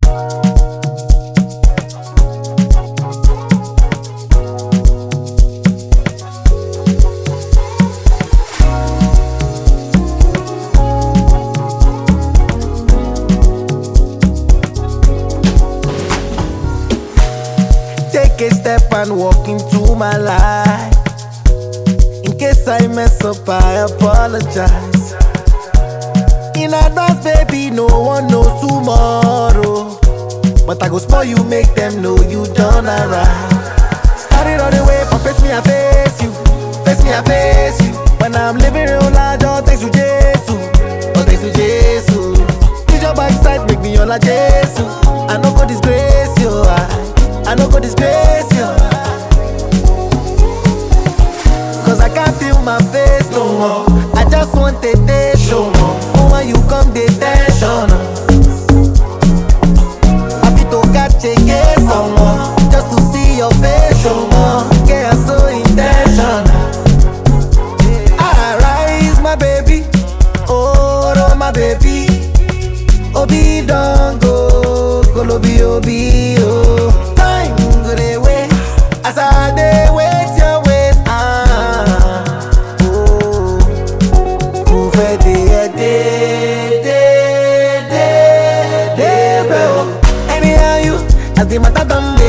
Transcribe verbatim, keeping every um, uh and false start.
Take a step and walk into my life. In case I mess up, I apologize. In advance, baby, no one knows tomorrow. But I go spoil you, make them know you done alright. Started all the way from face me, I face you. Face me, I face you. When I'm living real life, all thanks to Jesus. All thanks to Jesus. Use your backside, make me all a Jesus. I no go disgrace you. I I no go disgrace you. Cause I can't feel my face no more. I just want a day show more. Oh, when you come, the tension. Happy to catch a case someone just to see your face show more. Yeah, I'm so intentional. I rise, my baby. Oh, oh my baby. Obi don't go. Kolobi Obi, oh. As I dey wait your ways, ah, oh, move a day, day, day, day, day, bro. Anyhow you, as the matter done.